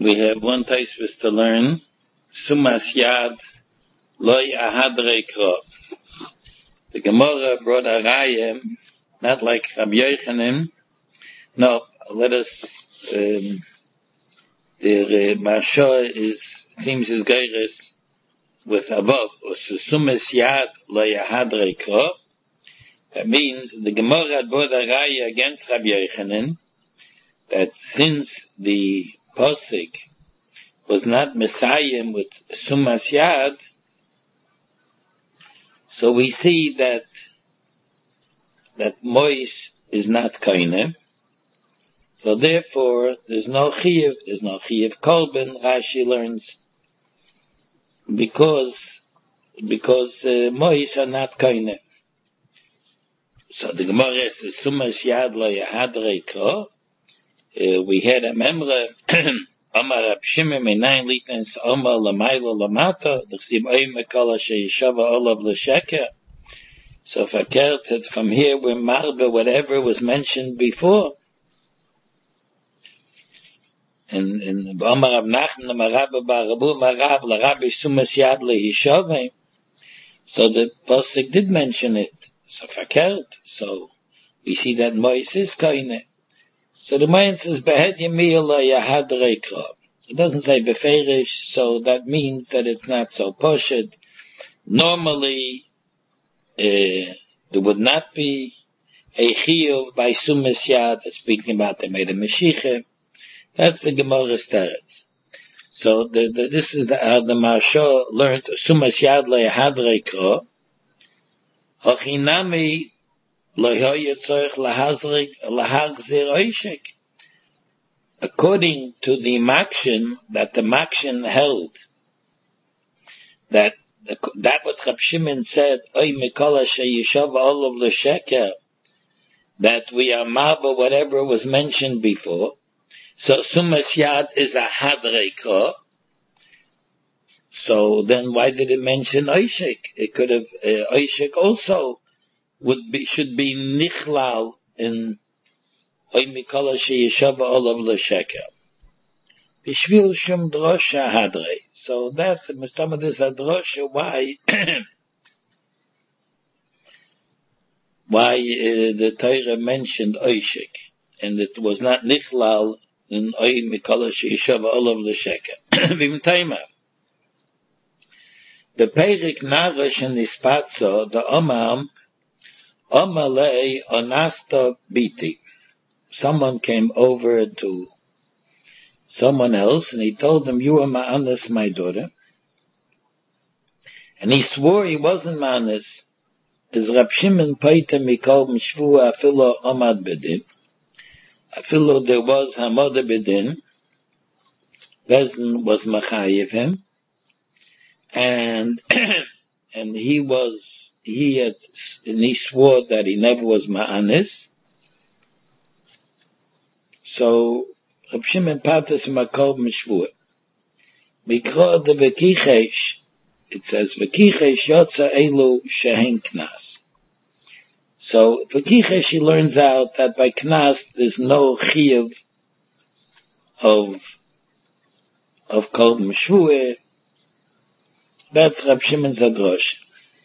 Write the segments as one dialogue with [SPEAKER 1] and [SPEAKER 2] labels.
[SPEAKER 1] We have one taisvis to learn. Sumas yad loy ahadrei krov. The Gemara brought a raya, not like Rabbi Yochanan. No, let us. The Marsha seems is geiris with avov or sumas yad loy ahadrei krov. That means the Gemara brought a raya against Rabbi Yochanan that since the Posik was not Messiah with Sumas Yad, so we see that Mois is not Kaine. So therefore, there's no Chiyuv Kolben, Rashi learns, because Mois are not Kaine. So the Gemara says, Sumas Yad lo yahadrei kro. We had a memra, Amar Rab Shimon meinayin litens Amar lamayla lamata, d'chsib oy mekala sheyishava olav l'sheker. So if I cared that from here we're marba whatever was mentioned before. And Amar Rab Nachman Amar Rabba bar Rabu Amar Rab l'Rabbi Sumas Yad lehishave. So the Pasuk did mention it. So if I cared, so we see that Mois is kaine. So the Mayan says, Behed Yemiyah Yahadrei Krov. It doesn't say Beferish, so that means that it's not so poshet. Normally, there would not be a Chiyuv by Sumas Yad, speaking about they made a Meshiche. That's the Gemara's teretz. So this is how the Marsha learned Sumas Yad Yahadrei Krov. Hachinami according to the Makshin, that the Makshin held, that what Rab Shimon said, that we are marba whatever was mentioned before. So Sumas Yad is a hadrei kro. So then why did it mention Oishik? It could have, Oishik also should be nichlal in oy mikol sheyeshava olav l'sheker. Bishvil shum drosha hadrei. So that Mr. This drosha why the Torah mentioned Oishik and it was not nichlal in oy mikol sheyeshava olav l'sheker. Vim taima. The Perik Narash and Ispatzo, the Omam Omalei Onasta Biti. Someone came over to someone else and he told him, you are Ma'anis, my daughter. And he swore he wasn't Ma'anis. As Rab Shimon Paita Mikol Mishvua Afilo Omad Bedin. Afilo there was Hamada Bedin. Bezdin was Machayev him. And he swore that he never was Ma'anis. So, Rab Shimon Patas Makol Mishvur. Mikro de Vekichesh, it says, Vekichesh Yotza Elu Shehen Knas. So, Vekichesh, he learns out that by Knas, there's no Chiyuv of Kol Mishvur. That's Rab Shimon's Adrosh.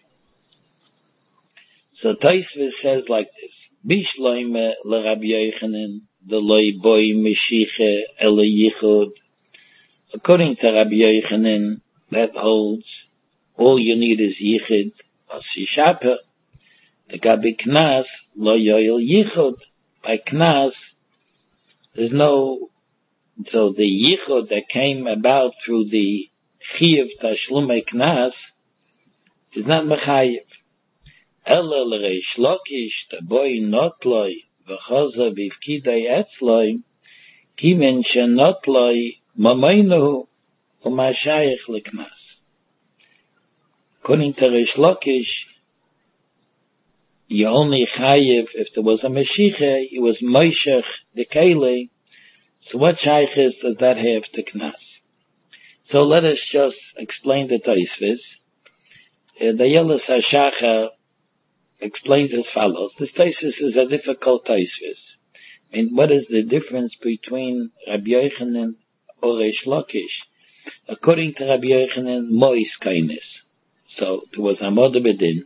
[SPEAKER 1] So Taisvis says like this: Bishloime leRabbi Yochanan deloi boy mishiche ele yichud. According to Rabbi Yochanan, that holds all you need is yichud. Asishaper the gabi knas lo yoyel yichud. By knas, there's no. So the yichud that came about through the chiyuv tashlumei knas is not mechayev. Ela l'reish Lakish the boy notloi v'chaza b'ivkidei etzloi kimen shenotloi mamaynu u'mashayich l'knas. According to Reish Lakish, you only chayev if there was a meshiche, it was moishech the kele. So what shayches does that have to knas? So let us just explain the Taisvis. The Yelis HaShachar explains as follows. This Taisvis is a difficult Taisvis. I mean, what is the difference between Rabbi Yochanan or Reish Lakish. According to Rabbi Yochanan, Mois Kainis. So there was Amod Bedin.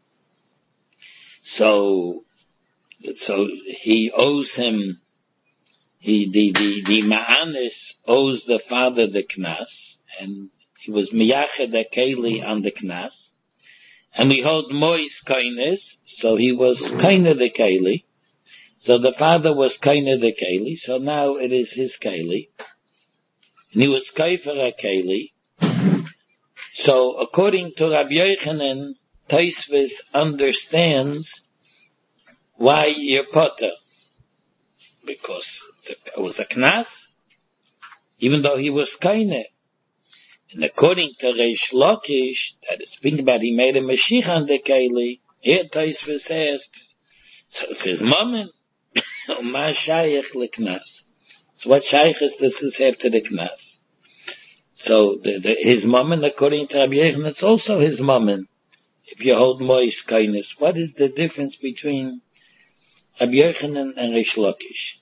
[SPEAKER 1] So he owes him, the Ma'anis owes the father the Knas, and he was Miyached Akeli on the Knas. And we hold Mois Kainis, so he was Kaina the Keli. So the father was Kaina the Keli, so now it is his Keli. And he was Kaifer Keli. So according to Rabbi Yochanan, Taisvis understands why you're potter. Because it was a Knas, even though he was Kaina. And according to Reish Lakish, that is speaking about he made a Mashiach on the Keli, here Taisvis asks, so it's his moment. Ma Shayach L'Knas. So what Shayach does this have to the Knas? So his moment, according to Rabbi Yochanan, it's also his moment. If you hold Mois Kainis, what is the difference between Rabbi Yochanan and Reish Lakish?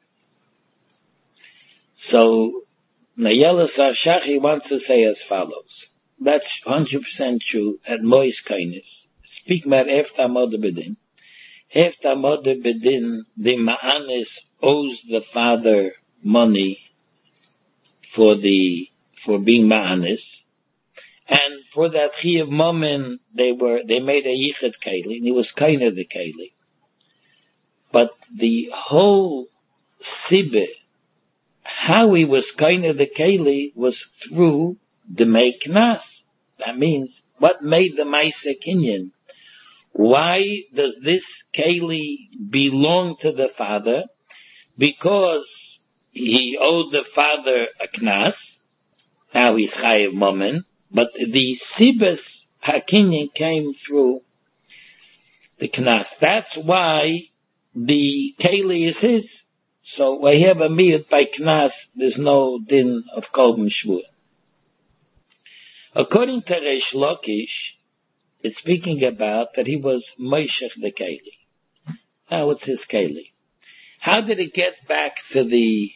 [SPEAKER 1] So Nayelas Arshachi wants to say as follows. That's 100% true at Mois Kainis. Speak about after Amod Bedin. After Amod Bedin, the Ma'anis owes the father money for being Ma'anis. And for that Chiyuv Momen, they made a Yichud Keli, and he was kind of the Keli. But the whole Sibbe, how he was kind of the Keli, was through the Meiknas. That means, what made the Maisa Kinyan? Why does this Keli belong to the father? Because he owed the father a Knas. Now he's Chayiv Momen. But the Sibas HaKinyan came through the Knas. That's why the Keli is his. So we have a miyut by Knas, there's no din of Kolben Shvua. According to Reish Lakish, it's speaking about that he was Moishech the Keli. Now it's his Keli. How did it get back to the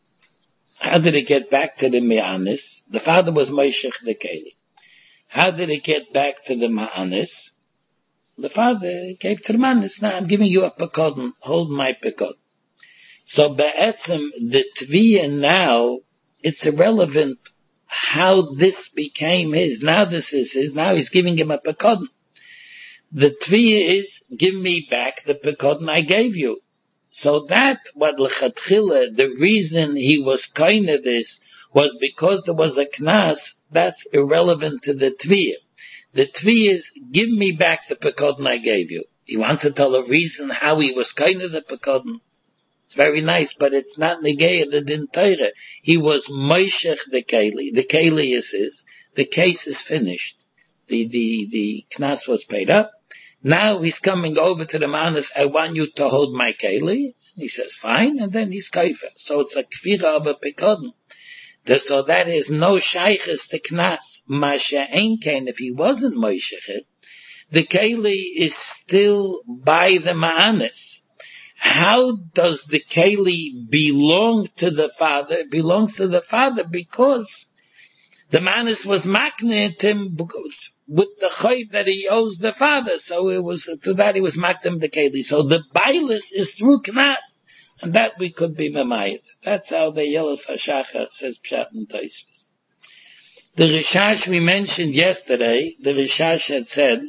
[SPEAKER 1] Ma'anis? The father was Moishech the Keli. How did it get back to the Ma'anis? The father gave to the Ma'anis. Now I'm giving you a pekodon. Hold my pekodon. So Be'etzim, the Tviyah now, it's irrelevant how this became his. Now this is his. Now he's giving him a pekodon. The Tviyah is, give me back the pekodon I gave you. So that, what l'chatchila, the reason he was kind of this was because there was a Knas, that's irrelevant to the Tviyah. The Tviyah is, give me back the pekodon I gave you. He wants to tell a reason how he was kind of the pekodon. It's very nice, but it's not negayah the din Torah. He was Moishech the Keli. The Keli is his. The case is finished. The Knas was paid up. Now he's coming over to the Ma'anis, I want you to hold my Keli. He says, fine, and then he's kaifer. So it's a kfira of a pekodon. So that is no shayches to Knas. Masha Einkein, if he wasn't Moishech, the Keli is still by the Ma'anis. How does the Keli belong to the father? It belongs to the father because the Ma'anis was makneh him with the chayv that he owes the father. So it was, through that he was maknem the Keli. So the bailis is through Knas. And that we could be memayit. That's how the Yelos HaShachar says Pshat and Taisvis. The Rishash we mentioned yesterday, the Rishash had said,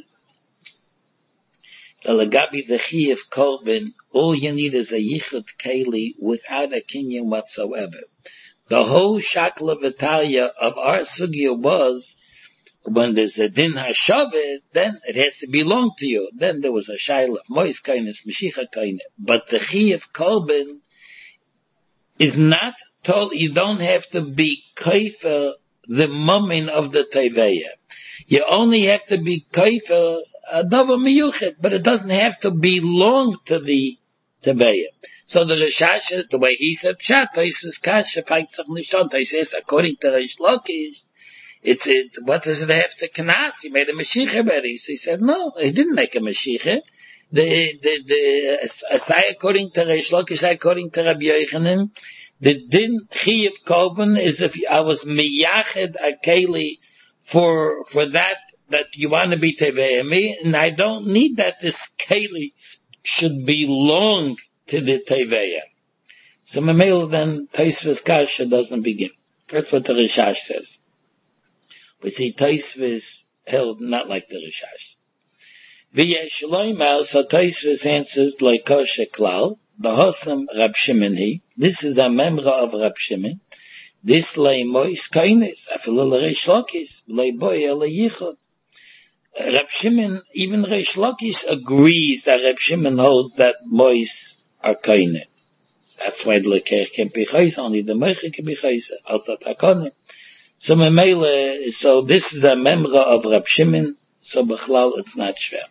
[SPEAKER 1] the Lagabi the Chiyuv Kolben, all you need is a Yichud Keli without a Kinyan whatsoever. The whole Shakla Vitalia of our Sugya was, when there's a Din HaShavet, then it has to belong to you. Then there was a Shaila of Mois Kainis, Mashiach Kainis. But the Chiyuv Kolben is not told, you don't have to be kaifer the mumin of the Teveya. You only have to be kaifer a Dava Miyuchet, but it doesn't have to belong to the Teveya. So the Rishash is, the way he said, Pshat, Taisus Kasha, Feitzach Nishon, he says, according to Reish Lakish, what does it have to Knas? He made a Mashiach already. So he said, no, he didn't make a Mashiach. According to Reish Lakish, according to Rabbi Yochanan, The din chiyuv korban is if I was miyached a keli for that you want to be teveya me, and I don't need that this keli should belong to the teveya. So Mamela then Tosfos Kasha doesn't begin. That's what the Rishash says. We see Tosfos held not like the Rishash. V'yesh loymar, so Tosfos answers like Kosher Klal, the Hosam Rab Shimon he. This is a memra of Rab Shimon. This lay mois kainis, afilu l'reish lokis, lay boy ele yichud. Rab Shimon, even Reish Lakish agrees that Rab Shimon holds that mois are kainis. That's why the lekech can be chayis, only the meiche can be chayis, also takonim. So Memele, so this is a memra of Rab Shimon, so Bechlal it's not shver.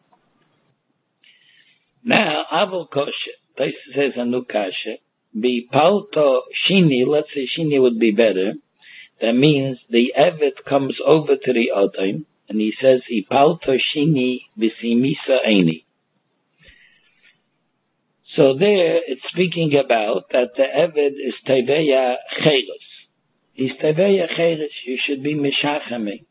[SPEAKER 1] Now, Avol Kosher, this says a new kasha, be palto shini, let's say shini would be better, that means the Evet comes over to the Odom, and he says, he palto shini v'simisa eini. So there, it's speaking about that the Eved is Teveya Cheres. He's Teveya Cheres. You should be Meshachame.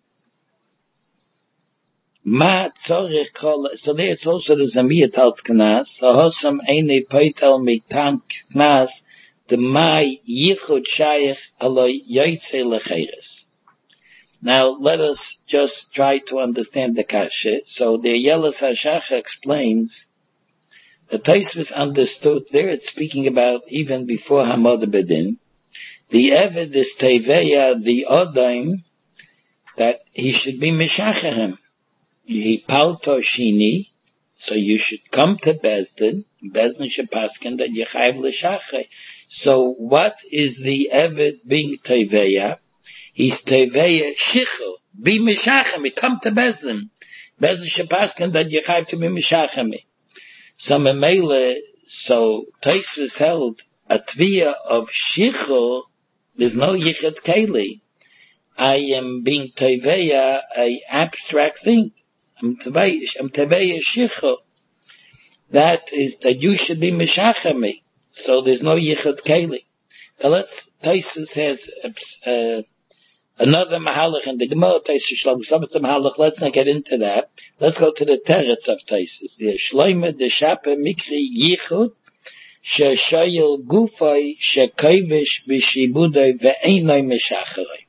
[SPEAKER 1] Ma tzorich kol. So there it's also the Zamiyat al Knas. So hosam eine peitel mitam Knas the mai yichud shayich alo yoytze lecheres. Now let us just try to understand the kasha. So the Yelas HaShacha explains. The Tosfos understood there it's speaking about even before Hamad Bedin. The Eved is Teveya, the Odom, that he should be Meshachahem. He palto shini, so you should come to Bezdin should paskin that you chayv l'shachay. So what is the Eved being Teveya? He's Teveya Shichel, be Meshachem, come to Bezdin should paskin that you chayv to be Meshachem. So Memele, so Tosfos held a tviyah of shichel. There's no yichud keli. I am being teveya, a abstract thing. I'm teveya shichel. That is that you should be meshachami. So there's no yichud keli. Now Tosfos has another mahalach in the Gemara Tosfos Shlom. Some of the mahalach. Let's not get into that. Let's go to the teretz of Tosfos. The Shloime de Shape Mikri Yichud Sheshayil Gufay Shekayvish B'Shibudai Ve'einoi Meshacharei.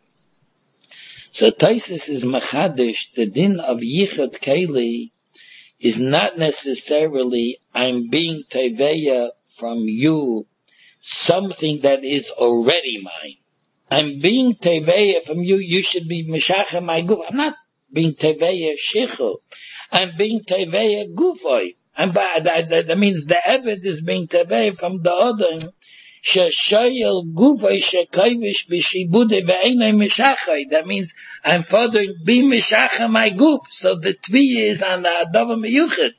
[SPEAKER 1] So Tosfos is machadish. The din of Yichud Keli is not necessarily I'm being teveya from you something that is already mine. I'm being teveya from you. You should be meshachem my guf. I'm not being teveya shichel. I'm being teveya gufoy. That means the Eved is being teveya from the Odom. Sheshayel gufoy shekayvish b'shibude ve'einay meshachay. That means I'm fathering be meshachem my guf. So the tvi is on the adav meyuchid.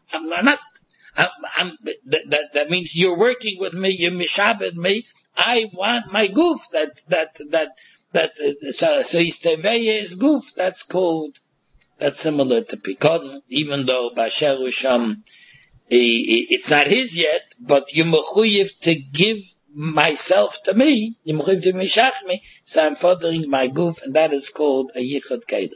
[SPEAKER 1] That means you're working with me. You mishabed me. I want my goof, so his teveya is goof, that's similar to Pikon, even though Basher Usham, it's not his yet, but you mechuyev to give myself to me, you mechuyev to mishach me, so I'm fathering my goof, and that is called a yichud keli.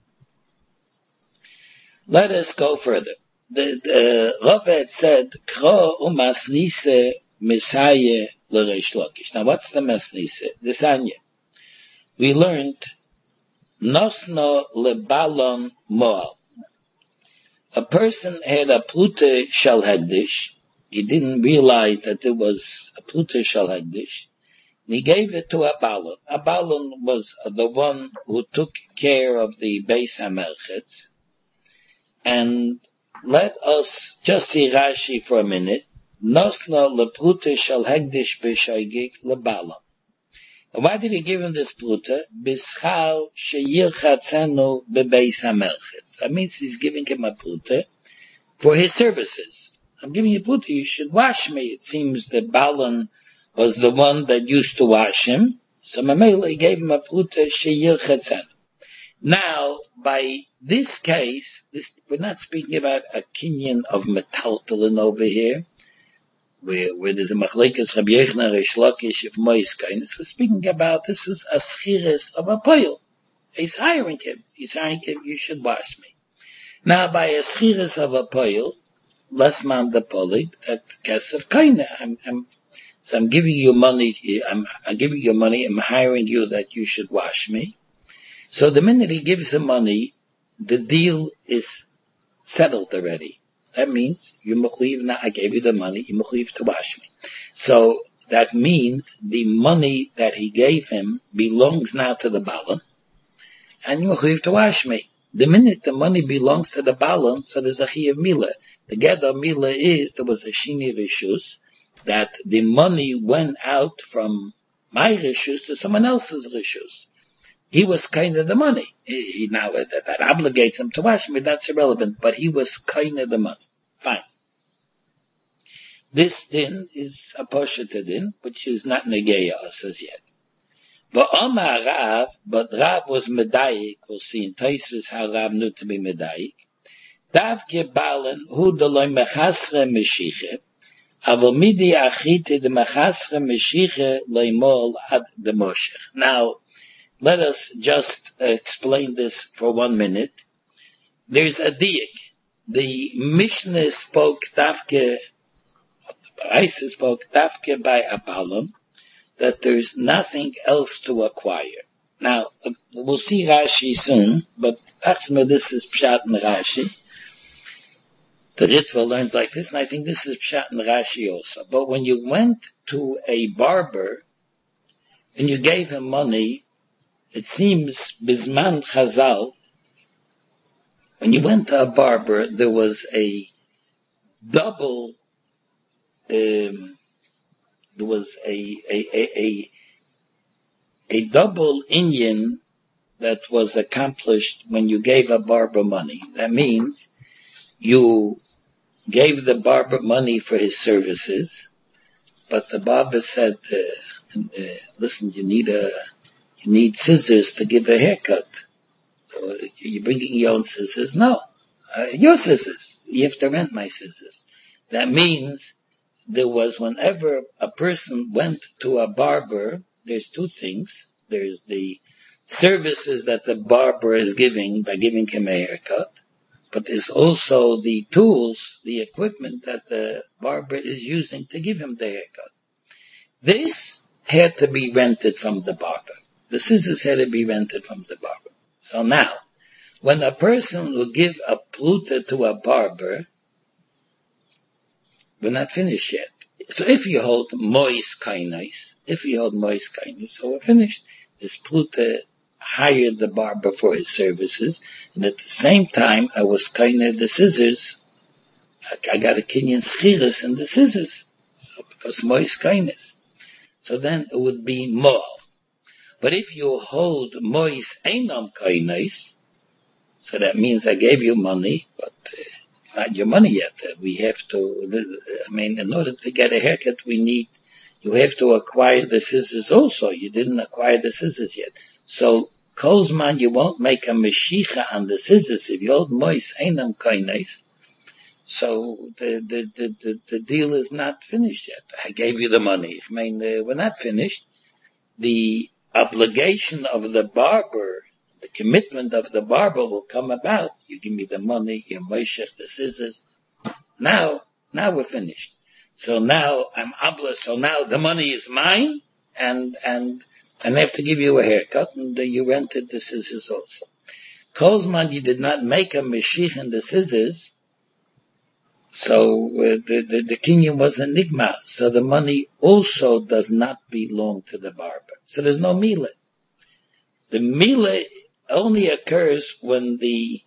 [SPEAKER 1] Let us go further. The Rav had said, Kro umas nise Messiah l'Reish Lakish. Now what's the Mesnise? The Sanya. We learned, Nosno lebalon moal. A person had a Plute Shal Hegdish. He didn't realize that there was a Plute Shal Hegdish. He gave it to a Balon. A Balon was the one who took care of the Beis HaMelchetz. And let us just see Rashi for a minute. Nosno leplute shal hegdish b'shaygik lebala. Why did he give him this plute? B'schal sheyirchatzenu bebeis hamelchetz. That means he's giving him a plute for his services. I'm giving you a plute, you should wash me. It seems that Balan was the one that used to wash him. So Mamela gave him a plute sheyirchatzenu. Now, by this case, we're not speaking about a kinyan of metaltalin over here. where there's a machlekes Rabbi Yochanan Reish Lakish of Mois Kainis, we're speaking about this is a schiris of a poil. He's hiring him, you should wash me. Now by a schiris of a poil, less man the polit, that kesef kaina, so I'm giving you money, I'm giving you money, I'm hiring you that you should wash me. So the minute he gives the money, the deal is settled already. That means you mechuyev now. I gave you the money. You mechuyev to wash me. So that means the money that he gave him belongs now to the balan, and you mechuyev to wash me. The minute the money belongs to the balan, so there's a chiyuv mila. The get of mila is there was a shini rishus that the money went out from my rishus to someone else's rishus. He was kind of the money. He now that obligates him to wash me. That's irrelevant. But he was kind of the money. Fine. This din is a posheta din, which is not negeya us as yet. But Omar Rav, but Rav was medayik. We'll see in Tosfos how Rav knew to be medayik. Davke balen hu deloi mechasre meshiche, avol midi achite de mechasre meshiche leimol ad de moshech. Now, let us just explain this for 1 minute. There's a diak. The Mishnah spoke Tafke, Baraisa spoke Tafke by Abalam, that there's nothing else to acquire. Now, we'll see Rashi soon, but Achsma, this is Pshat and Rashi. The Ritva learns like this, and I think this is Pshat and Rashi also. But when you went to a barber, and you gave him money, it seems, Bizman Chazal, when you went to a barber, there was a double, double inyan that was accomplished when you gave a barber money. That means you gave the barber money for his services, but the barber said, listen, you need scissors to give a haircut. Or you're bringing your own scissors? No. Your scissors. You have to rent my scissors. That means there was, whenever a person went to a barber, there's two things. There's the services that the barber is giving by giving him a haircut, but there's also the tools, the equipment that the barber is using to give him the haircut. This had to be rented from the barber. The scissors had to be rented from the barber. So now, when a person will give a pluta to a barber, we're not finished yet. So if you hold mois kainis, so we're finished. This pluta hired the barber for his services, and at the same time, I was kaina the scissors. I got a kinyan schiras in the scissors. So because mois kainis. So then it would be more. But if you hold mois einam kainis, so that means I gave you money, but it's not your money yet. We have to, in order to get a haircut, you have to acquire the scissors also. You didn't acquire the scissors yet. So, Kolzman, you won't make a meshicha on the scissors if you hold mois einam kainis. So the deal is not finished yet. I gave you the money. We're not finished. The obligation of the barber, the commitment of the barber will come about. You give me the money, you moishech the scissors. Now we're finished. So now so now the money is mine, and I have to give you a haircut, and you rented the scissors also. Kolzman, you did not make a meshich in the scissors, so the kinyan was a nigma, so the money also does not belong to the barber. So there's no mila. The mila only occurs when the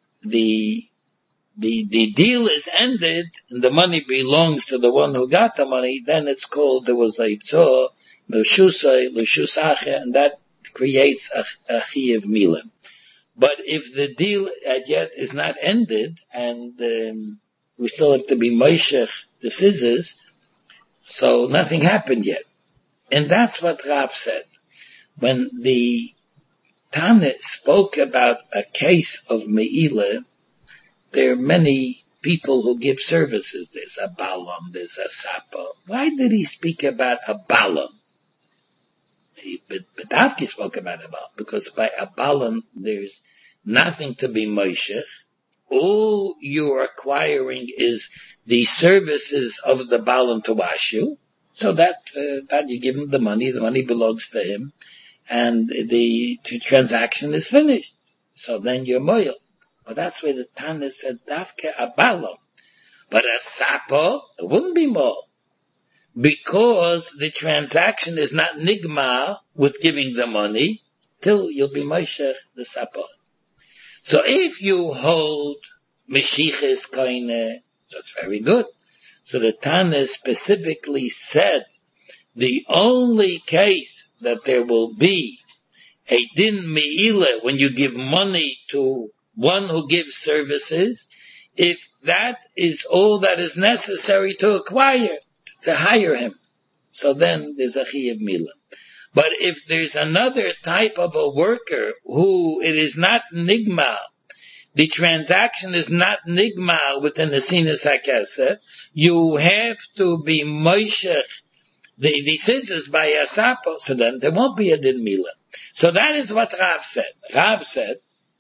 [SPEAKER 1] deal is ended and the money belongs to the one who got the money. Then it's called, there was a tzor, l'shusache, and that creates a chiyuv mila. But if the deal yet is not ended and we still have to be moishech the scissors, so nothing happened yet. And that's what Rav said. When the Tana spoke about a case of Me'ilah, there are many people who give services. There's a balam, there's a sapa. Why did he speak about a balam? But Avki spoke about a balam, because by a balam there's nothing to be moishech. All you're acquiring is the services of the balam to wash you. So that you give him the money belongs to him, and the transaction is finished. So then you're moyel. But that's where the Tana said, Dafke a balam. But a sapo, it wouldn't be more. Because the transaction is not nigma with giving the money, till you'll be moishech the sapo. So if you hold Meshiches Koine, that's very good. So the Tana specifically said the only case that there will be a din me'ila when you give money to one who gives services, if that is all that is necessary to acquire, to hire him. So then there's a chiyuv mila. But if there's another type of a worker who it is not nigma, the transaction is not nigma within the sinus hakesef, you have to be moishech the scissors by a sapo, so then there won't be a din mila. So that is what Rav said. Rav said,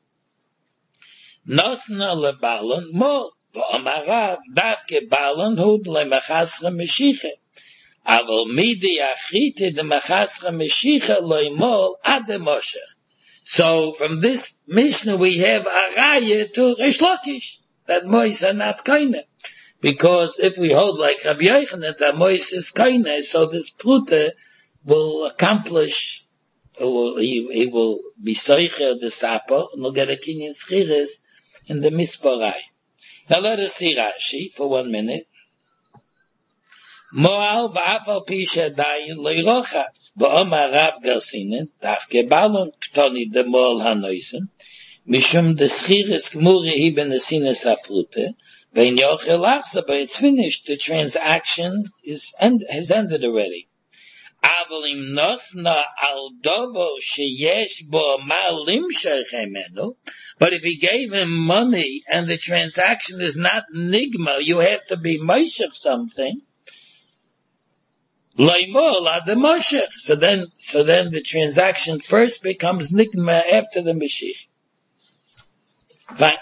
[SPEAKER 1] Nosna lebalan mo, v'omar Rav, davke balan hud lemachasra meshiche. Aval midi achite de machasra meshiche loimol ade moshech. So from this Mishnah we have a raya to Reish Lakish, that mois are not koine. Because if we hold like Rabbi Yochanan that mois is koine, so this prute will accomplish, he will be soicher the sapa, and will get a kinyan schiris in the misparai. Now let us see Rashi for 1 minute. Moal v'afal pisha dayin loirochas. V'omar Rav Garsinen, dafke balon ktoni de moal hanoisen, mishum de schiris gmuri hi ben esines aprute, v'in yochel achza, but it's finished. The transaction has ended already. Avalim nosna al dovo sheyesh bo mal limshach hemenu, but if he gave him money and the transaction is not nigma, you have to be moishech something. So then the transaction first becomes nigma after the Mashiach. Fine.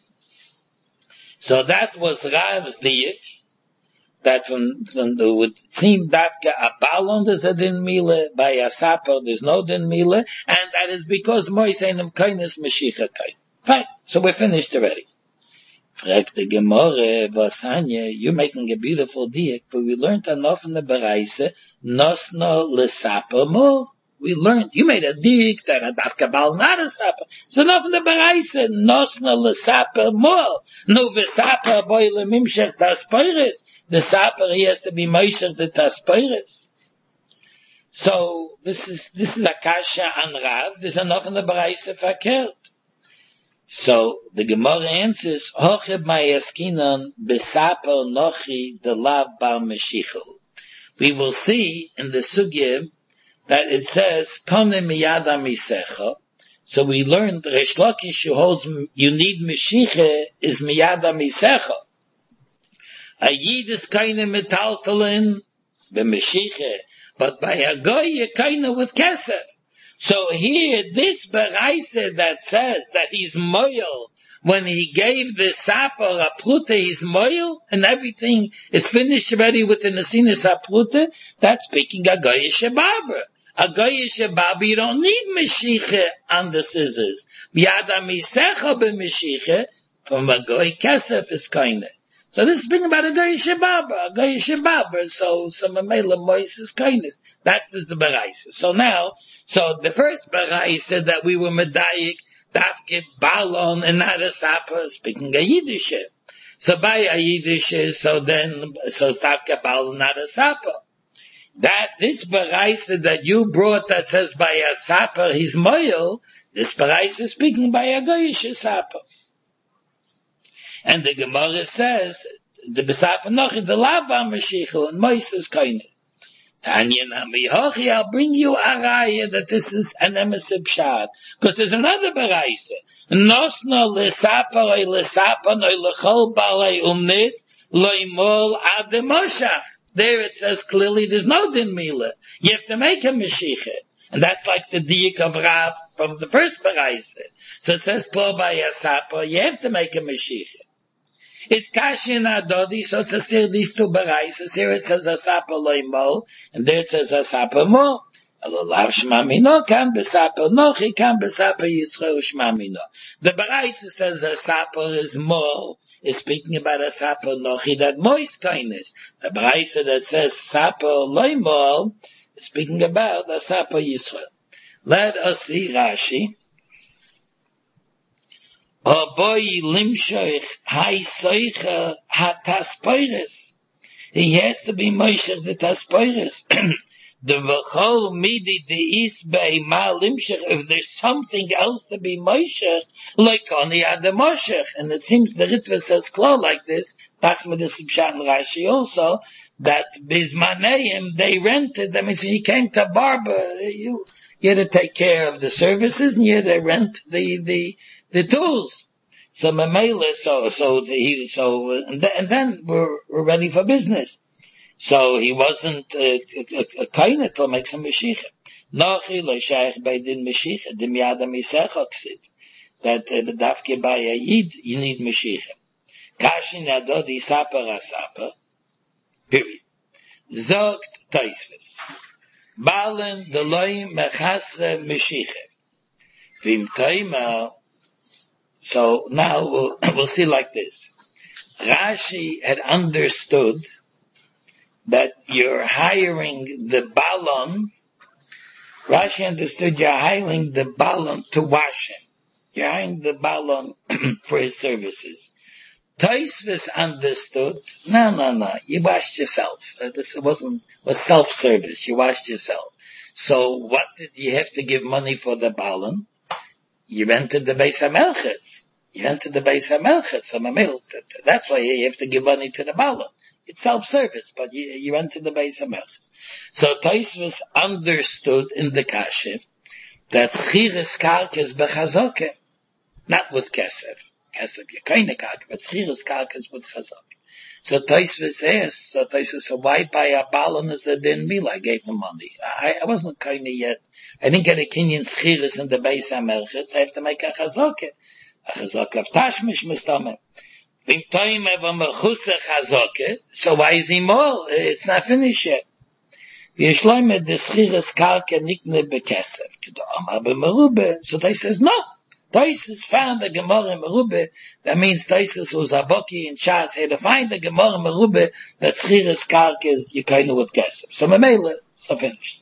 [SPEAKER 1] So that was Rav's diyuk, that from the would seem dafka a balon there's a din mila, by a sapo there's no din mila, and that is because Moise einem kindness Mashiach kain. Fine. So we're finished already. Fragt the Gemara, Vasanya, you're making a beautiful diak, but we learned enough in the Baraisa, Nosno Lesapa Mo. We learned, you made a diak that a Dafkabal not a Sapa. So enough in the Baraisa, Nosno Lesapa Mo. No Vesapa Boile Mimshech Taspeiris. The Sapa, he has to be Moishech the Taspeiris. So this is a kasha an Rav, there's enough in the Baraisa fakert. So the Gemara answers, Hocheb ma'yaskinan besaper nochi de lav bar meshichu. We will see in the sugya that it says, Kone miyada misecha. So we learned, Reish Lakish who holds you need meshiche is miyada misecha. A yid is kaine metaltalin, the meshiche, but by a goy you kaine with kesef. So here, this Baraisa that says that he's moyel, when he gave the Sapar Aprute, he's moyel, and everything is finished already with the Nesinis Aprute, that's speaking a Goyish Barber. A Goyish Barber, you don't need Meshiche on the scissors. Yada Misecha be Meshiche, from a Goy Kesef is kind of. So this is speaking about a Goyish Barber, so Mamela Moises kindness. That's the Baraisa. So now, the first Baraisa that we were Medayik, Dafke Balon and not a Sapa, speaking a Yiddish. So by a Yiddish, so Dafke Balon, not a Sapa. This Baraisa that you brought that says by a Sapa, he's Moyel, this Baraisa is speaking by a Goyish Sapa. And the Gemara says, the Besafa Nochi, the Lava Mashiach, and Moises Kaine. Tanya Namihochi, I'll bring you a raya that this is an emisib shad. Because there's another baraisa. Nosno l'sapar l'sapar l'chol balei umnis loimol ad moshach. There it says clearly there's no din mila. You have to make a meshicha. And that's like the diak of Rav from the first baraisa. So it says klo by a sapar, you have to make a meshicha. It's kashi in adodi, so it's still these two baraises. Here it says asapa loimol, and there it says asapa mo. Alolav shmamino, kan besapa nochi, kan besapa yisrael shmamino. The baraisa says asapa is mo, is speaking about asapa nochi, that mo is kindness. The baraisa that says asapa loimol is speaking about asapa yisrael. Let us see Rashi. Boy limshoich hay soicha hataspires. He has to be moishech the taspires. The v'chol midi the is by ma limshech. If there's something else to be moishech, like on the other moshech, and it seems the Ritva says close like this. That's with the Sibshat and Rashi also that bismaneim they rented. That means when you came to barber, you had to take care of the services and you had to rent the tools. So Mamela, and then we're ready for business. So he wasn't a kaina to make some meshicha. Nochi lo shaykh by din meshicha, dim yada misech oksid. That dafke by a yid, you need meshicha. Kashin adodi sapar asapa. Period. Zogt taisves. Balen deloi mechasre meshicha. Vim taima. So now we'll see like this. Rashi had understood that you're hiring the balon. Rashi understood you're hiring the balon to wash him. You're hiring the balon for his services. Tosfos understood, no, you washed yourself. This was self-service. You washed yourself. So what did you have to give money for the balon? You rented the Beis HaMelchetz. So that's why you have to give money to the balon. It's self-service, but you rented the Beis HaMelchetz. So Tosfos understood in the Kashif that Schiras Karkas b'Chazoke, not with Kesef. Kesef, you're kind of Karkas, but Schiras Karkas with Chazoke. So Tosfos asked, so why buy a balon as a din mila? I gave him money. I wasn't kind of yet. I didn't get a kinyan schiris in the Beis HaMelchetz. I have to make a chazoke. A chazoke of tashmish mistameh. Vim toim eva mechuse chazoke. So why is he more? It's not finished yet. V'yeshloime de schiris karke nikne bekesef. Kedo amar b'merube. So they says, no. Tosfos found the Gemara Merube. That means Tosfos was Aboki in Shas. He had to find the Gemara Merube that Schiras Karkas you kind of with Kesef. So Mamela, so finished.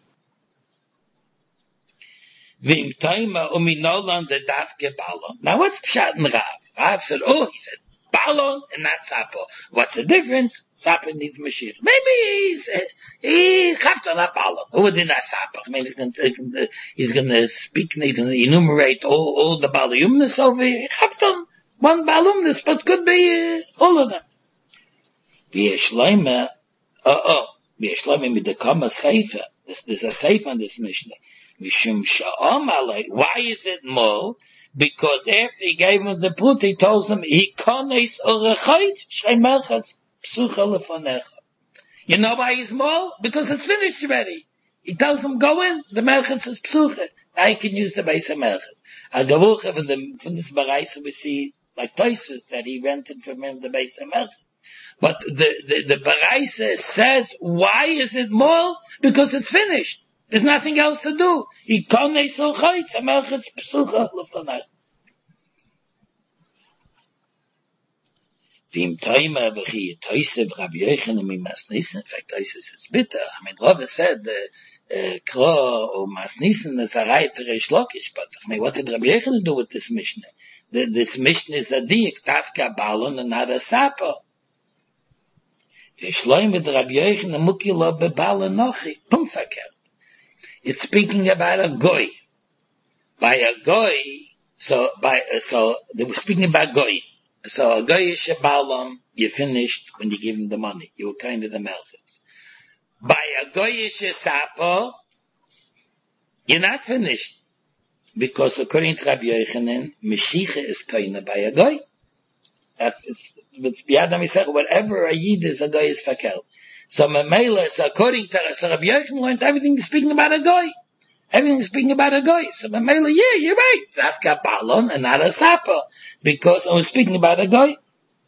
[SPEAKER 1] Vim Taima uminolan the Dafke Balon. Now what's Pshat and Rav? Rav said, he said Balon and not Sapo. What's the difference? Sapo needs Mashiach. Maybe he's Chafton not Balon. Who did not Sapo? I mean, he's gonna speak, he's gonna enumerate all the Balumnus over here. Chafton, one Balumnus, but could be all of them. V'yeshleime with the Kama Seifa. There's a Seifa on this Mishnah. Mishum Sha'am Alei. Why is it more? Because after he gave him the put, he told him, he kones orechait shemelchas psucha lefanecha. You know why he's more? Because it's finished already. He tells him, go in, the melchas is psucha. Now he can use the Beis HaMelchetz. Agavucha from this baraisa we see, like Tosfos, that he rented from him the Beis HaMelchetz. But the baraisa says, why is it more? Because it's finished. There's nothing else to do. He kones orechait shemelchas psucha lefanecha. Vim Toima v'chi Tosef Rabbi Yochanan mi Masnissen. In fact, Tosef is bitter. I mean, Rava said Kro or Masnissen is a right to Reish Lakish, but I mean, what did Rabbi Yochanan do with this Mishnah? This Mishnah is a diak, Tafka Balon and not a Sapo. V'shloim with Rabbi Yochanan muki lo bebalon nochi. Pumfaker. It's speaking about a goy. By a goy, so they were speaking about goy. So a goyish balon, you finished when you give him the money. You were kind of the melchitz. By a goyish sapa, you're not finished. Because according to Rabbi Yochanan, Mashiach is kind by a goy. It's beyond Misach, whatever a Yid is, a goy is fakel. So Mamela, so according to Rabbi Yochanan, learned everything is speaking about a goy. Everything is speaking about a goy. So Mamela, yeah, you're right. I've got balon and not a sapa. Because I was speaking about a goy.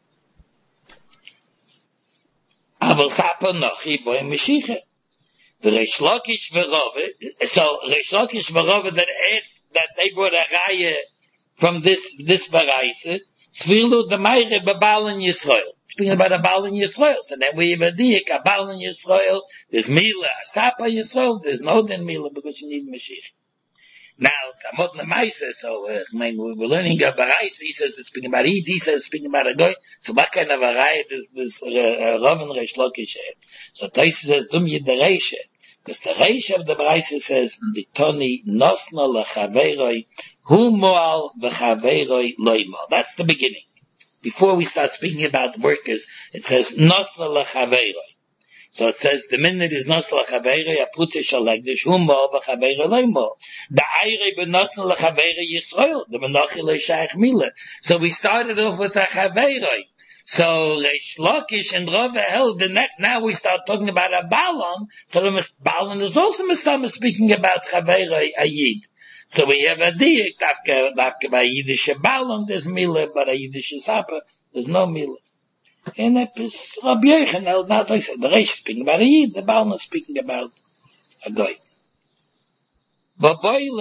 [SPEAKER 1] Aval sapa nochi boy Mashiach. The Reish Lakish v'Rove, so Reish Lakish v'Rove that they brought a raya from this baraisa, Svilu the Meire b'Baal in Yisrael. Speaking about a Baal in Yisrael, so then we have a diak, a Baal in Yisrael, there's Mila, a Sapa Yisrael, there's no then Mila because you need Mashiach. Now, Tzamot Nemaisa, so, we're learning a baraisa, he says it's speaking about Eid, he says it's speaking about a Goy, so what kind of a raya does this Rav and Reish Lakish have? So Tais says, Dum Yid the Reisha, because the Reish of the baraisa says, Ditoni Nosna Lechaveroi, Hu Moal V'Chaveroi Loimal. That's the beginning. Before we start speaking about workers, it says, Nosna Lechaveroi. So it says, the minute is Nosna Lechaveroi, Apute Shalagdish, Hu Moal V'Chaveroi Loimal. The Eire B'Nosna Lechaveroi Yisrael, the Menochi Le'Shayach Mila. So we started off with a Chaveroi. So Reish Lakish and Rava held the next. Now we start talking about a Balon. So the Balon is also speaking about Chaveroi Ayid. So we have a diak dafka by Yiddish Balon. There's Mila, but a Yiddish Sapa there's no Mila. And it's Rabbi Yochanan. Not like the Reish speaking about a Yid. The Balon is speaking about a Goy. So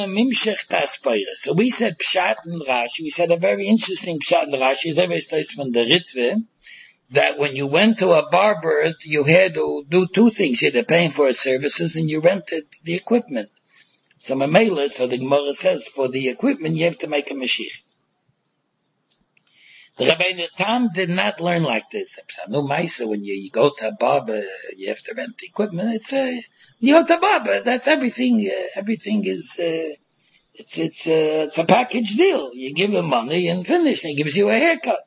[SPEAKER 1] we said Pshat and Rashi. We said a very interesting Pshat and Rashi. Is every place from the Ritve that when you went to a barber, you had to do two things. You had to pay for his services and you rented the equipment. So Mamela, so the Gemara says, for the equipment you have to make a Mashiach. The Rabbeinu Tam did not learn like this. No Maisa, when you go to a barber, you have to rent the equipment. It's you go to a barber, that's everything. Everything is it's a package deal. You give him money and finish, and he gives you a haircut.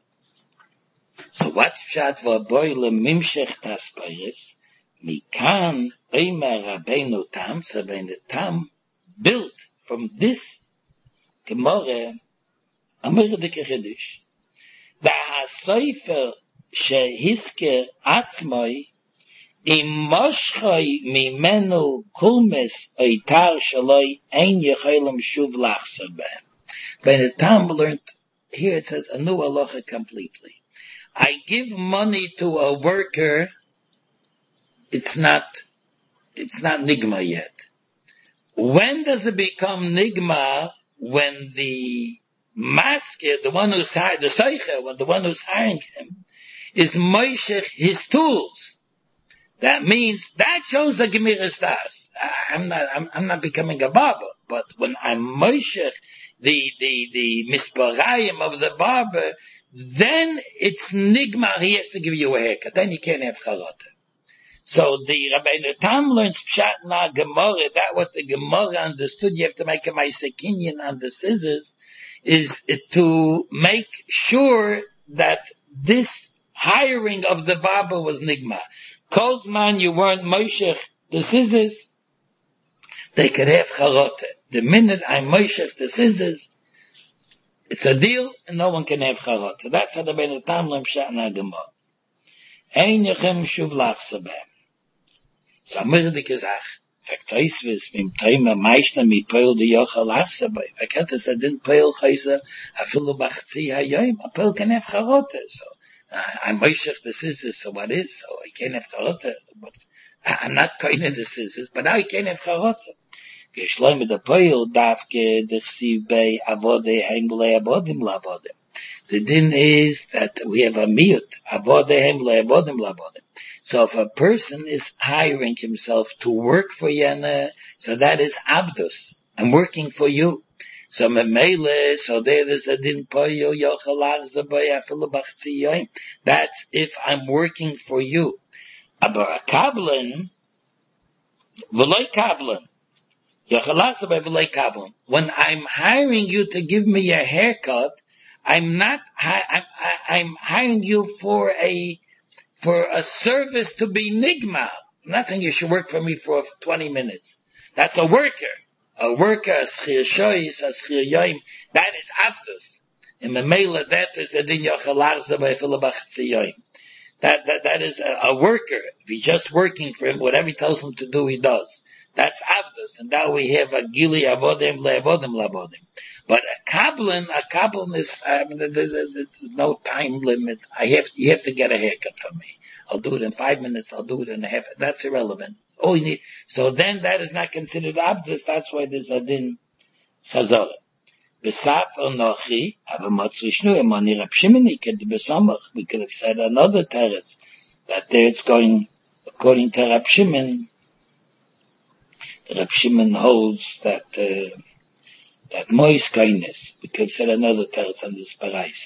[SPEAKER 1] So what's pshat v'boy lemimshech taspayis? Mikan Eimer Rabbeinu Tam. So Rabbeinu Tam built from this Gemara Amar Dike Chiddush. Da ha-sofer shehisker atzmoi im moshchoi mimenu kulmes oitar shaloi ein yecholim shuv lachser behem. By the time we learned, here it says a new halacha completely. I give money to a worker, it's not nigma yet. When does it become nigma? When the masker, the one who's hired, the seicher, the one who's hiring him, is moishech his tools. That means, that shows the Gemiras Das. I'm not becoming a barber, but when I'm moishech, the misparayim of the barber, then it's nigma, he has to give you a haircut, then you can't have charata. So the Rabbeinu Tam learns Pshat na Gemara, that what the Gemara understood, you have to make a Maisekinyan on the scissors, is to make sure that this hiring of the barber was nigma. Kozman, you weren't moishech the scissors, they could have charata. The minute I moishech the scissors, it's a deal, and no one can have charata. That's how the Rabbeinu Tam learns Pshat na Gemara. Ein yechem shuv lachser behem. So Amirdik is Faktoisvis, Mim Taima, Meishna, Mi Peil, the Yochel Achsabay. Faketas, I didn't Peil Chaysa, Afilu Bachzi Hayoim, a Peil can have Charota. So, I'm Moishech the scissors, so what is? So, I can't have Charota. But, I'm not kind of the scissors, but now I can't have Charota. Geshloim the Peil, Davke, Dechsiv Bay, Avode, Hemble, Abodim, Lavodim. The din is that we have a mute, Avode, Hemble, Abodim, Lavodim. So if a person is hiring himself to work for Yana, so that is Avdus. I'm working for you. So Memele, so there is a din poyo yochalar zaboy afilu bachzi yoim. That's if I'm working for you. Aber a kablan, v'loy kablan. Yochalar zaboy v'loy kablan. When I'm hiring you to give me a haircut, I'm hiring you for a service to be nigma. I'm not saying you should work for me for 20 minutes. That's a worker. A worker, a schir shoyis, a schir yoim, that is avdus. In the Mela, that is a din yochalarza by filabachitzi yoim. That is a worker. If he's just working for him, whatever he tells him to do, he does. That's avdus. And now we have a gili avodim, le'avodim, la'avodim. But a kablin is, there's no time limit. You have to get a haircut from me. I'll do it in 5 minutes, I'll do it in a half. That's irrelevant. All you need. So then that is not considered abdus. That's why there's a din chazara. Besaf onochi, avamatzu shnu, mani Rab Shimoni, kedi besamach. We could have said another teretz, that there it's going, according to Rab Shimon, Rab Shimon holds that mois kindness. We could have said another teretz on this paraisa.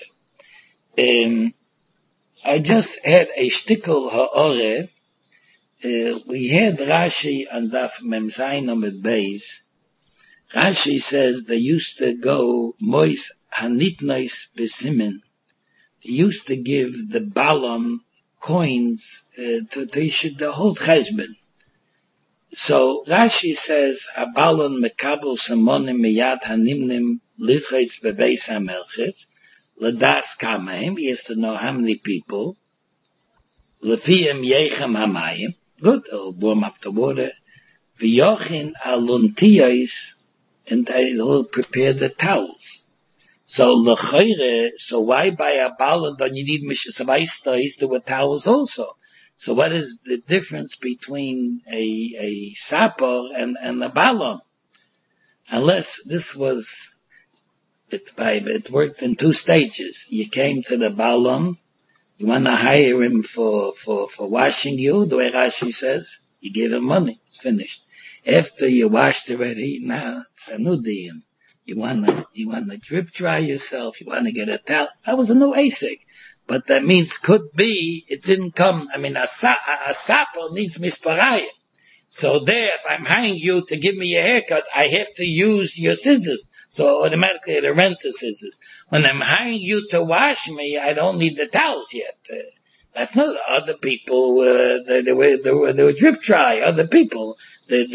[SPEAKER 1] I just had a shtickle ha'ore. We had Rashi on Daf Mem Zayin Amud Beis. Rashi says they used to go mois hanitnois besimin. They used to give the balam coins to hold cheshbon. So Rashi says a balam mekabel samonim miyad hanimnim lichitz bebeis hamelchitz ladas kamaim. He has to know how many people. Lefiyem yechem hamayim. Good, he'll warm up the water. V'yochin aluntiyos, and they'll prepare the towels. So why buy a balon? Don't you need mishasavaistois? There were towels also. So what is the difference between a sapor and a balon? Unless this was, it worked in 2 stages. You came to the balon. You want to hire him for washing you, the way Rashi says, you give him money, it's finished. After you washed already, now it's a new deal. You want to drip dry yourself, you want to get a towel. That was a new ASIC. But that means could be, it didn't come, a sapo needs misparayim. So there, if I'm hiring you to give me a haircut, I have to use your scissors. So automatically I rent the scissors. When I'm hiring you to wash me, I don't need the towels yet. That's not other people. They were drip dry. Other people, they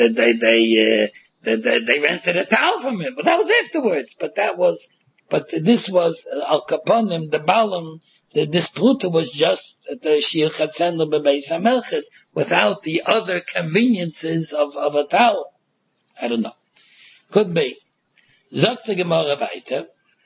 [SPEAKER 1] rented a towel from him. But that was afterwards. But this was al kaponim, the balam. This pruta was just the shir chatzender bebeis hamelches without the other conveniences of a towel. I don't know. Could be. Sagt the Gemara weiter.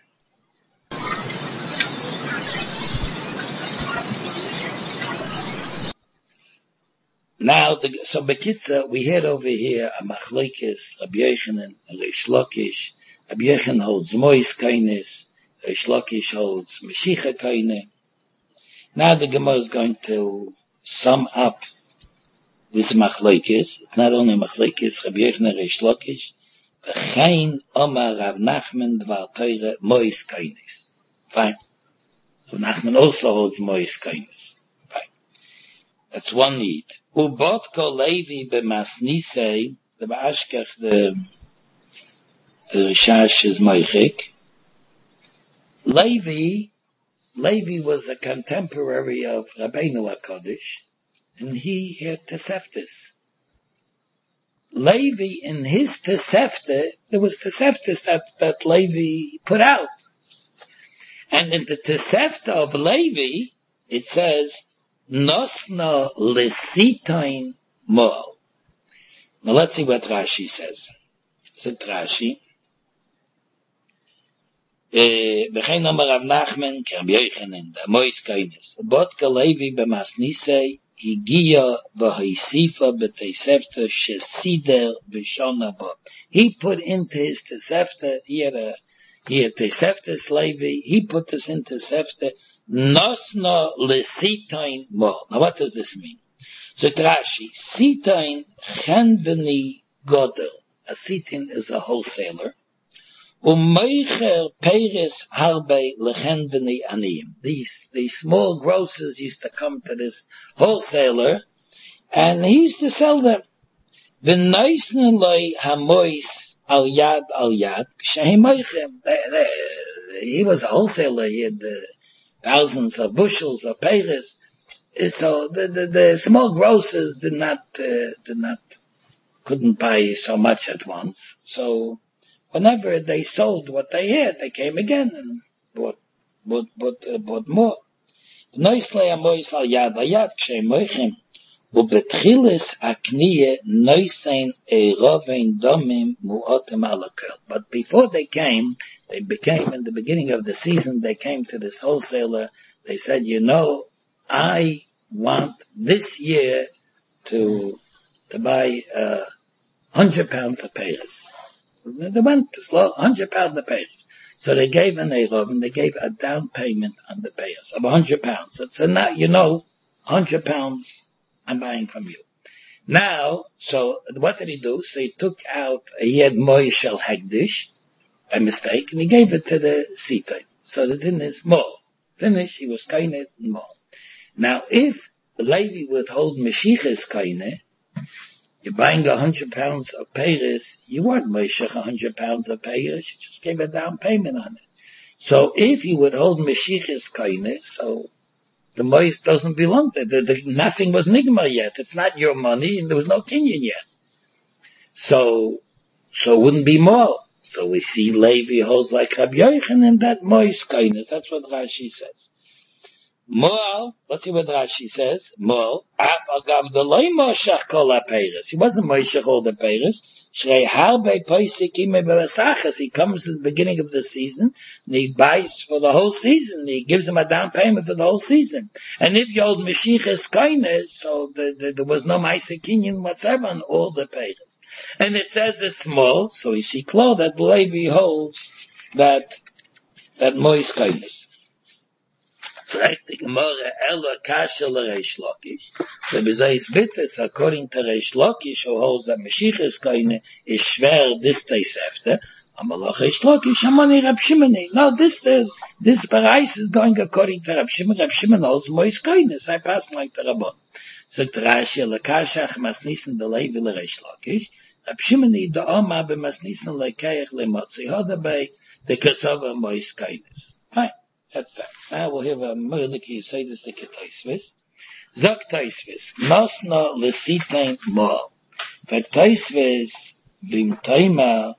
[SPEAKER 1] Now, so Bekitza, we had over here a machlekes, Rabbi Yochanan, and Reish Lakish. Rabbi Yochanan holds mois kainis, Reish Lakish holds meshicha kaine. Now the Gemara is going to sum up this machlekes. It's not only machlekes, Rabbi Yochanan, Reish Lakish, V'chein Omar Rav Nachman Dvar Torah mois kainis. Fine. Rav Nachman also holds mois kainis. Fine. That's one need. Ubot kol Levi b'masnisei, the Ba'ashkach, the Rishash is Moichik. Levi was a contemporary of Rabbeinu HaKadosh, and he had Toseftas. Levi, in his Tosefta, there was Toseftas that Levi put out. And in the Tosefta of Levi, it says, Nosna lesitoin mo'al. Now let's see what Rashi says. Said Rashi, V'chein Amar Rav Nachman, Rabbi Yochanan, the mois kainis. Botka Levi b'masnisei, Higia v'haisifa b'teisefta shesider v'shona bo. He put into his Tosefta, he had Toseftas Levi, he put this into Tosefta, Nosna lesitoin mo. Now what does this mean? So Rashi, sitain chenveni godel. A sitin is a wholesaler. Umeicher peres harbe lechenveni aniyim. These small grocers used to come to this wholesaler, and he used to sell them. V'noisnen loy hamois al yad shehemoichem. He was a wholesaler. He had thousands of bushels of peres. So the small grocers couldn't buy so much at once. So whenever they sold what they had, they came again and bought more. Noislei amois al yad vayad kshe moichem ubetchilis akniye noisein eirovein domim muotem alakel. But before they became in the beginning of the season, they came to this wholesaler. They said, I want this year to buy 100 pounds of payers. They went to slow 100 pounds of payers. So they gave an Eirov and they gave a down payment on the payers of 100 pounds. So now 100 pounds I'm buying from you. Now, so what did he do? So he took out, he had Moishel Hagdish, by mistake, and he gave it to the Sita. So the din is more. Finish, he was kaineh more. Now, if the lady would hold Mashiach's kaineh, you're buying 100 pounds of payers, you weren't Mashiach 100 pounds of payers, you just gave a down payment on it. So if you would hold Mashiach's kaineh, so the mois doesn't belong there. Nothing was nigmar yet. It's not your money, and there was no kinyan yet. So it wouldn't be more. So we see Levi holds like Rabbi Yochanan and that mois kaineh. That's what Rashi says. Moal, let's see what Rashi says. Moal, af agav the loy moshach kol ha-peiros. He wasn't moshach all the peiros. Shrei harbe poisik ime belasachas. He comes at the beginning of the season, and he buys for the whole season. He gives him a down payment for the whole season. And if you hold Mashiach's kaineh, so there was no ma'aseh kinyan whatsoever on all the peiros. And it says it's small, so we see clear that Levi holds that mois kaineh. Fragt die Gemara, Ella Kasha Reish Lakish. So besides bittes, according to Reish Lakish, who holds that Mashiach's kaineh is schwer this days after, Amalach Reish Lakish, Amani Rab Shimoni. No, this Bereis is going according to Rab Shimon. Rab Shimon holds Mois kaineh. So I pass like the Rabbon. So Rashi, Ella Kasha, Masnissen de Levi Reish Lakish. Rab Shimoni, the Oma b'Masnissen lekeich lemotzi hodabei, the Kasava Mois kaineh. Fine. That's that. Now we'll have a Mordecai say this like a Taisvis. Zok Taisvis. Nosno lesitain mo. For Taisvis, vim taima,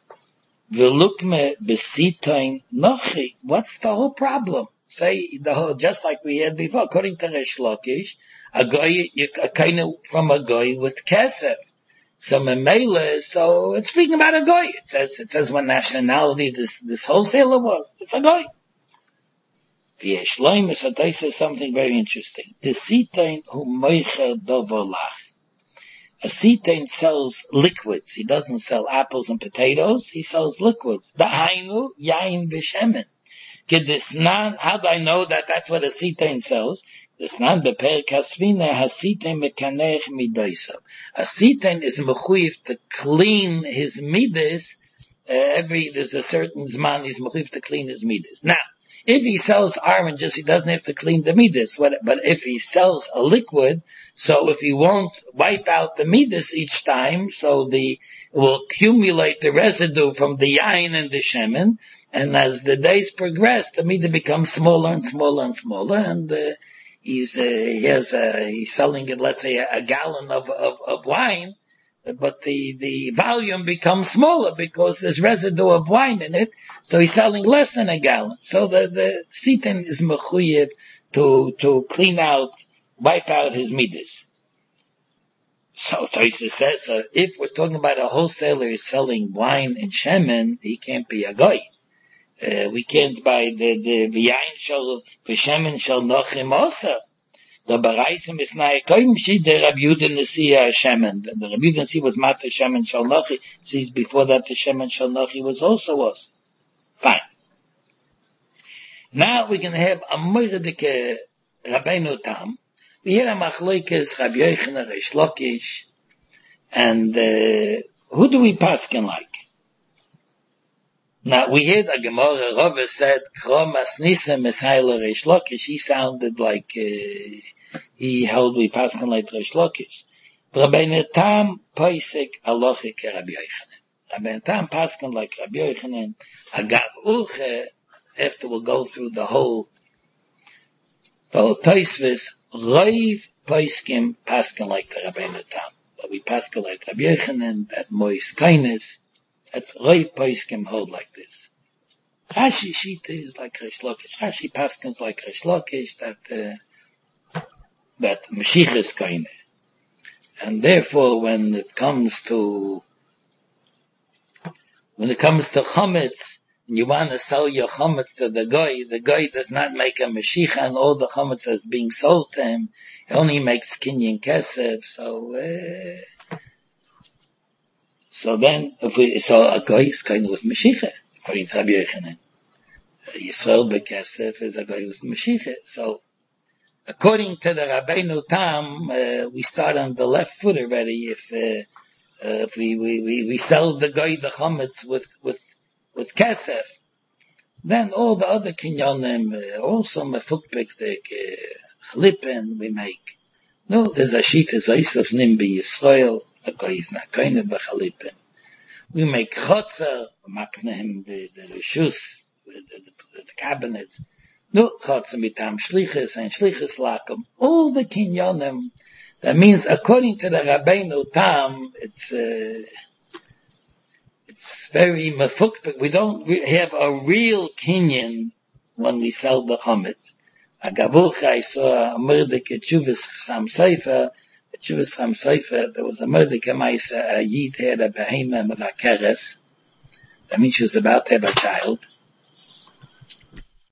[SPEAKER 1] velukme besitain nochi. What's the whole problem? Say just like we had before, according to Reish Lakish, a guy, a kind of from a guy with kesef. So Memele, so it's speaking about a guy. It says what nationality this wholesaler was. It's a guy. V'yesh so they say something very interesting. The sitain hu moicher dovolach. A sitain sells liquids. He doesn't sell apples and potatoes. He sells liquids. Dahainu yain v'shemen. Kedisnan, how do I know that that's what a sitain sells? Kedisnan beper kasvina hasitain mekanech midoisav. A sitain is mechuyev to clean his midas. There's a certain zman he's mechuyev to clean his midas. Now, if he sells oranges, he doesn't have to clean the midas. But if he sells a liquid, so if he won't wipe out the midas each time, so it will accumulate the residue from the yain and the shemen, and as the days progress, the midah becomes smaller and smaller and smaller, and he's selling it, let's say, a gallon of wine, but the volume becomes smaller because there's residue of wine in it, so he's selling less than a gallon. So the sitin is mechuyev to clean out, wipe out his midas. So Tosfos says, if we're talking about a wholesaler who's selling wine and shemen, he can't be a goy. We can't buy the yain shel v'shemen shel nochim also. The Bereisim is not koim she the Rabbi Yehuda Nasi shemen. The Rabbi Yehuda Nasi was Mata shemen shel nochi. Sees before that the shemen shel nochi was also us. Fine. Now we're going to have a Mordecai Rabbeinu Tam. We hear a Machlokes Rabbi Yochanan Reish Lakish, and who do we paskin like? Now we heard a Gemara Rava said Krom Asnisa Mesaila Reish Lakish. He sounded like he held we paskin like Reish Lakish. Rabbeinu Tam Poisek Alochik Rabbi Yochanan. Rabbeinu Tam paskin like Rabbi Yochanan. Agav Uche, after we'll go through the whole Tosfos, Reiv Paiskim Paskin like the Rabbeinu Tam. But we Paskin like Rabbi Yochanan, that Mois Kainis, that Reiv Paiskim hold like this. Rashi Shita is like Rish Lakish. Rashi Paskins like Rish Lakish, that Mashiach is Kaine. And therefore, when it comes to chametz, and you want to sell your chametz to the guy does not make a Mashiach, and all the chametz is being sold to him. He only makes kinyan kesef. So then, so a guy is kind of with Mashiach, according to Rabbi Yochanan. Yisrael bekesef is a guy with Mashiach. So, according to the Rabbeinu Tam, we start on the left foot already. If we sell the guy the chametz with kesef, then all the other kinyanim, also mefukbektik, chlippen we make. No, there's a sheet is Eisef Nimbi Yisrael, a guy is not kind of bechalippen. We make chotzer, maknehem the reshus, the cabinets. No, chotzer mitam shlichus and shlichus lakum. All the kinyanim. That means, according to the Rabbeinu Tam, it's very mefukbek. We have a real kinyan when we sell the chametz. Agavuch, I saw a murdik at Chuvas Chasam Sofer. At Chuvas Chasam Sofer, there was a murdik a Yid had a behemah of a keres. That means she was about to have a child.